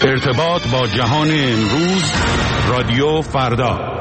ارتباط با جهان امروز، رادیو فردا.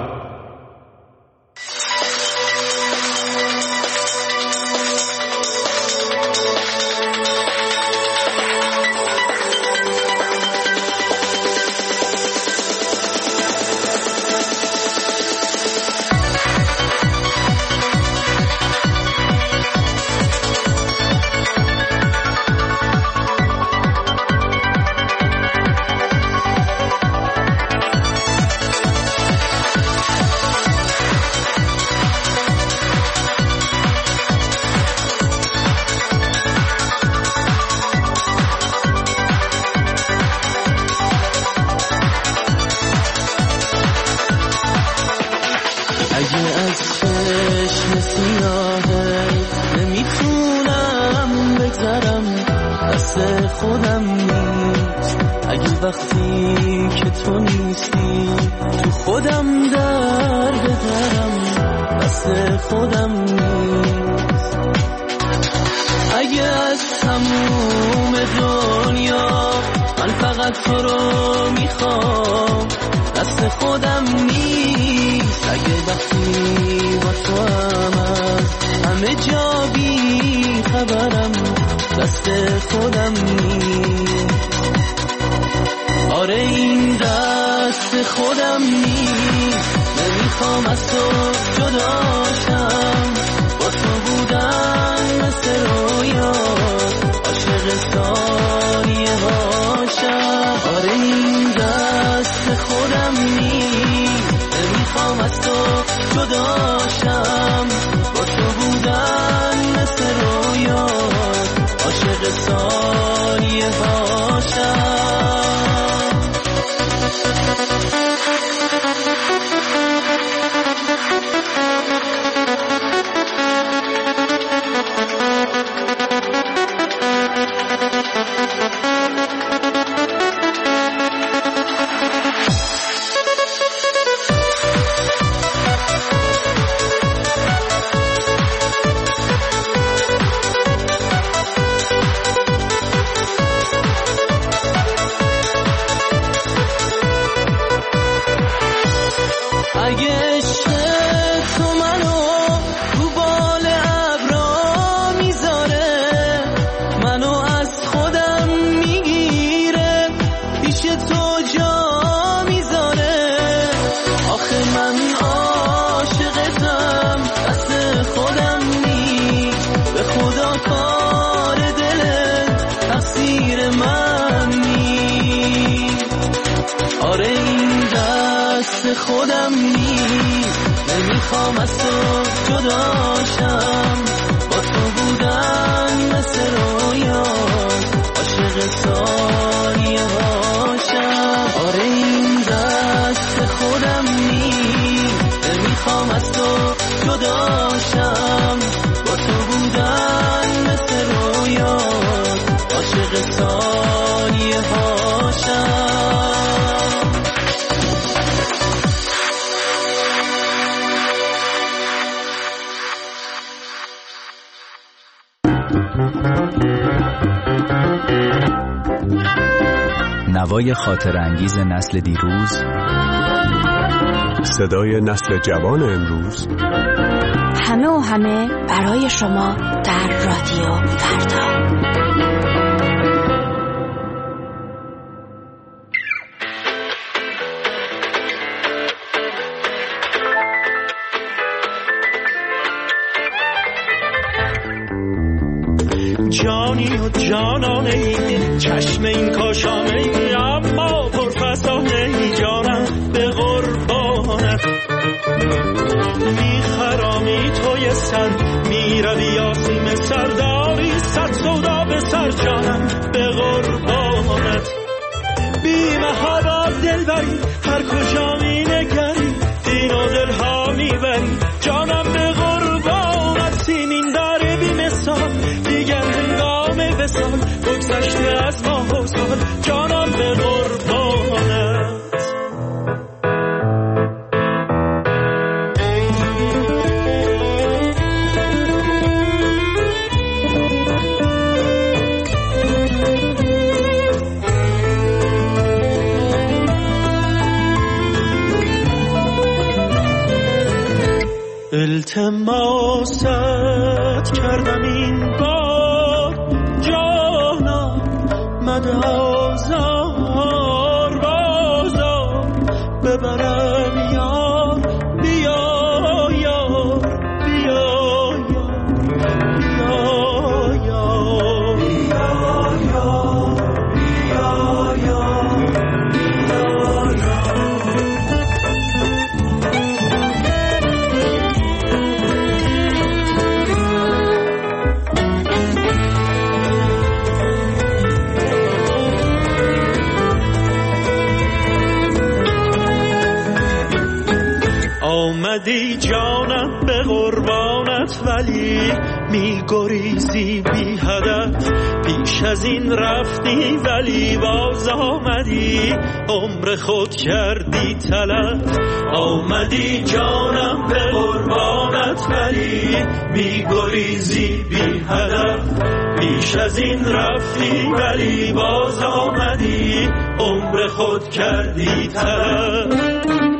نوای خاطر انگیز نسل دیروز، صدای نسل جوان امروز، همه و همه برای شما در رادیو فردا. جانی و جانانه ای، چشم این کاشانه ای، اما پرفسانه ای، جانم به قربانت. میخرامی توی سر، میروی آسیم سرداری، صد سودا به سر، جانم به قربانت. بی محابا دل بری، هر کجا می نگری، دین و دل ها میبری، جانم به قربانت. سیمین داره بی مثال، دیگر هنگام وصال، بگذشته از ماه و سال، جانم به قربانت. التماست کردم این بار جانم مده آزار بازار ببرم یار بیا یار بیا یار بیا یار بیا یار آمدی جانم به قربانت ولی می گریزی بی هدف پیش از این رفتی ولی باز آمدی عمر خود کردی تلف آمدی جانم به قربانت ولی می گریزی بی هدف پیش از این رفتی ولی باز آمدی عمر خود کردی تلف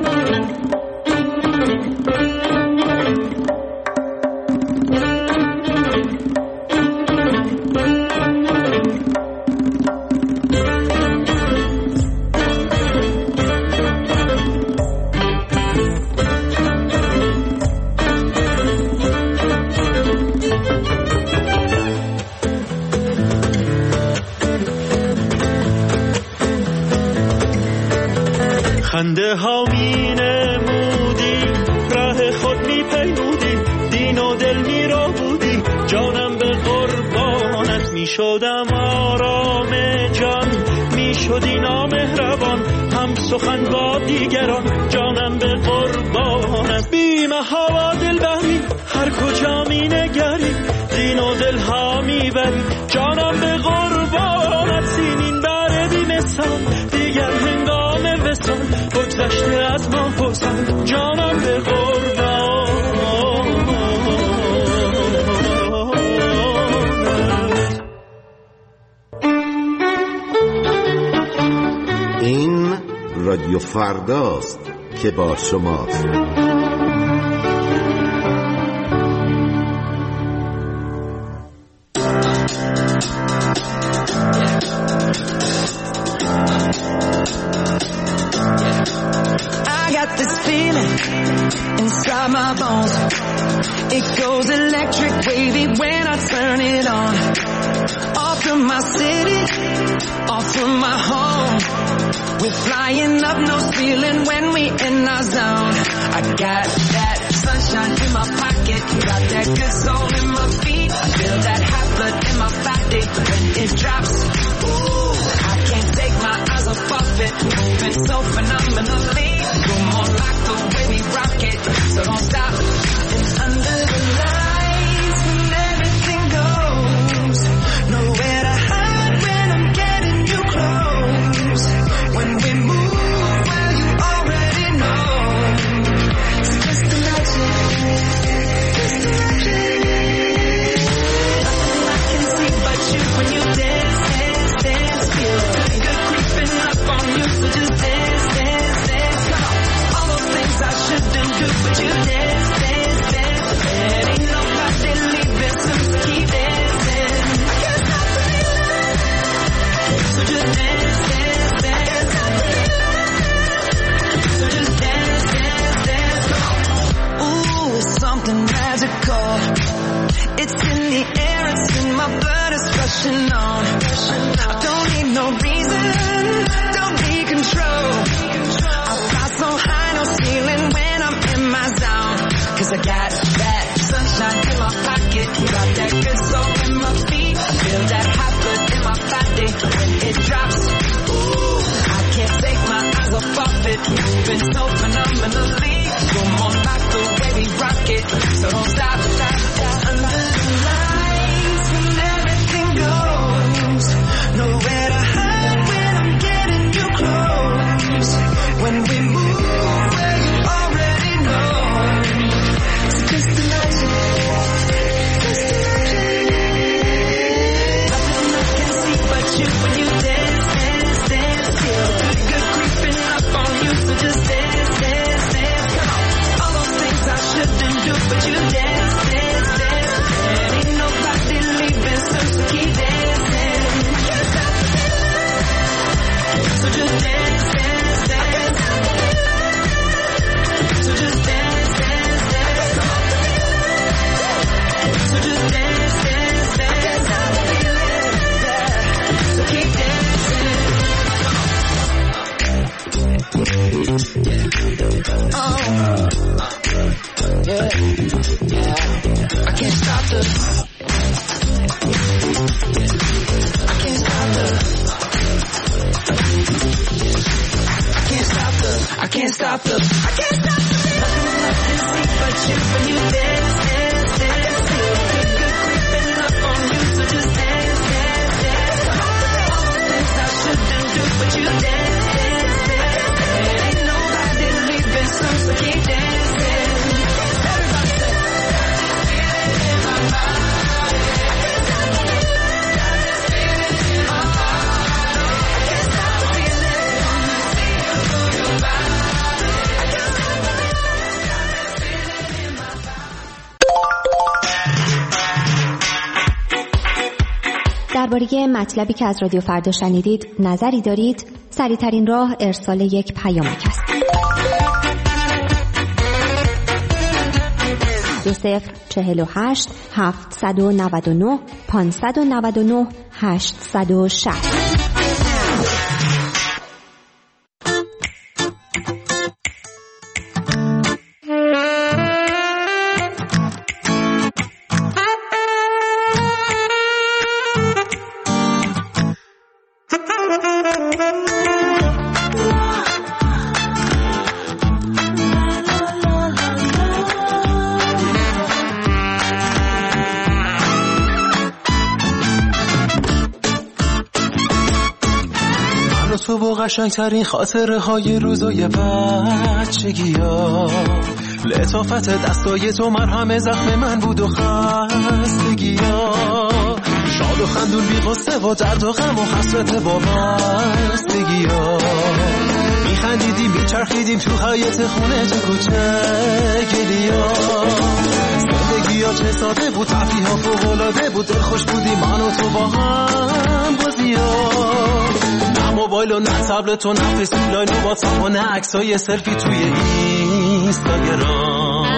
خنده ها می نمودی راه خود می پیمودی دین و دل می را بودی جانم به قربانت می شدم آرام جان می شدی نامهربان هم سخن با دیگران جانم به قربانت بی محابا دل بری هر کجا می نگری دین و دل ها می بری جانم به قربانت سینین بره بی مثال دیگر هنگام وصال بگذشته از ما حسن جانم به قربان این رادیو فرداست که با شماست. Inside my bones, it goes electric wavy when I turn it on. Off from my city, off from my home, we're flying up no ceiling when we in our zone. I got that sunshine in my pocket, got that good soul in my feet. I feel that hot blood in my body when it drops. Ooh, I can't take my eyes off of it, moving so phenomenally. You're more like the way we rock it, so don't stop. And under the lights when everything goes, nowhere to hide when I'm getting you close. When we move, well you already know. It's just imagine, just imagine. Nothing I can see but you when you dance, dance, dance. Feel good creeping up on you, so just dance, dance, dance. Come on. All those things I shouldn't do, but you dance, dance, dance. There ain't nobody leaving, so just keep dancing. I can't stop feeling, so just dance, dance, dance. So just dance, dance, dance. Come on. Ooh, it's something magical. It's in the air, it's in my blood, it's rushing on. I don't need no reason, don't need control. I fly so high, no ceiling when I'm in my zone. Cause I got that sunshine in my pocket, got that good soul in my feet. I feel that hot blood in my body when it drops. Ooh, I can't take my eyes off of it, moving so phenomenally. You're more like the way we rock it, so don't stop, stop, stop. Under the lights when everything goes, nowhere to hide when I'm getting you close. When we move, well you already know. So just imagine, just imagine. Nothing I can see but you when you dance, dance, dance. Feel good creeping up on you, so just dance, dance, dance. Come on, all those things I shouldn't do, but you dance. can't stop the nothing left to see but you when you dance, dance, dance. Good creeping up on you, so just dance, dance, dance. All the things I shouldn't do, but you dance, dance, dance. Ain't nobody leaving soon, so keep dancing. Everybody say, in my body. درباره مطلبی که از رادیو فردا شنیدید نظری دارید؟ سریع‌ترین راه ارسال یک پیامک است. 2048 799 599 860. تو با قشنگترین خاطره های روزای بچگی ها، لطافت دستای تو مرهم زخم من بود و خستگی ها، شاد و خندون بی غصه و درد و غم و حسرت با بستگی ها، میخندیدیم میچرخیدیم تو حیاط خونه تو کوچه گلی ها، زندگی ها چه ساده بود، تفریح ها فوق‌العاده بود، دلخوش بودیم من و تو با هم بازی ها، موبایل و نه تبلت و نه فیسبوک لاین و واتساپ و نه عکسای سلفی توی اینستاگرام.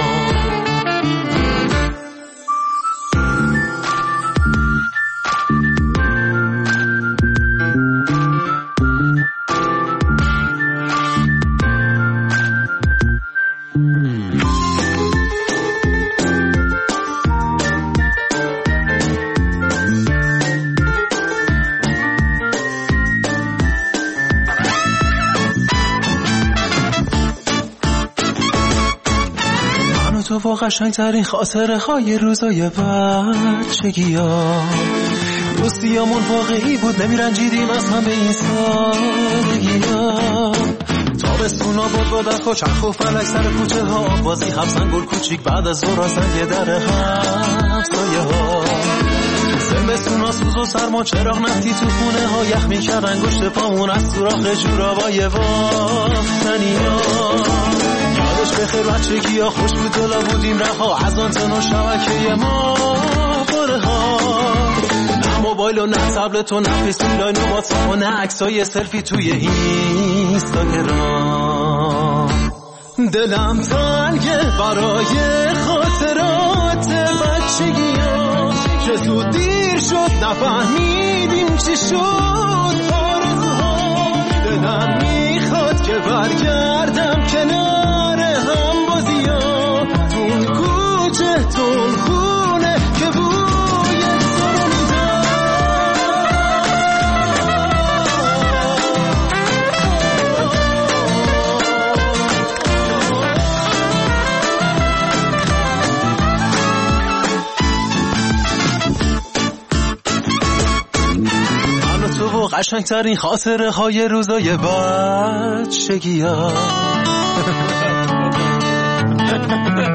تو با قشنگترین خاطره های روزای بچگی ها، دوستیامون واقعی بود، نمیرنجیدیم از هم به این سادگی ها، تابستونا بود با درخ و چرخ و فلک سر کوچه ها، بازی حبسن گل کوچیک بعد از ظهر سنگ در همسایه ها، زمستونا سوز و سرما چراغ نفتی تو خونه ها، یخ میکرد انگشت پامون از سوراخ جورابای بافتنی ها، بخیر بچگی ها خوش بود دلا بودیم رها، از آنتن و شبکه ما باره ها، نه موبایل و نه تبلت و نه فیسبوک لاین و واتساپ و نه عکسای سلفی توی اینستاگرام. دلم تنگه برای خاطرات بچگی ها، چه زود دیر شد نفهمیدیم چی شد آرزوها، دلم میخواد که برگردم کنار هم بازی ها، تون کوچه تون خونه که بوی تو رو میدم. من و تو و قشنگترین خاطره های روزای بچگی ها.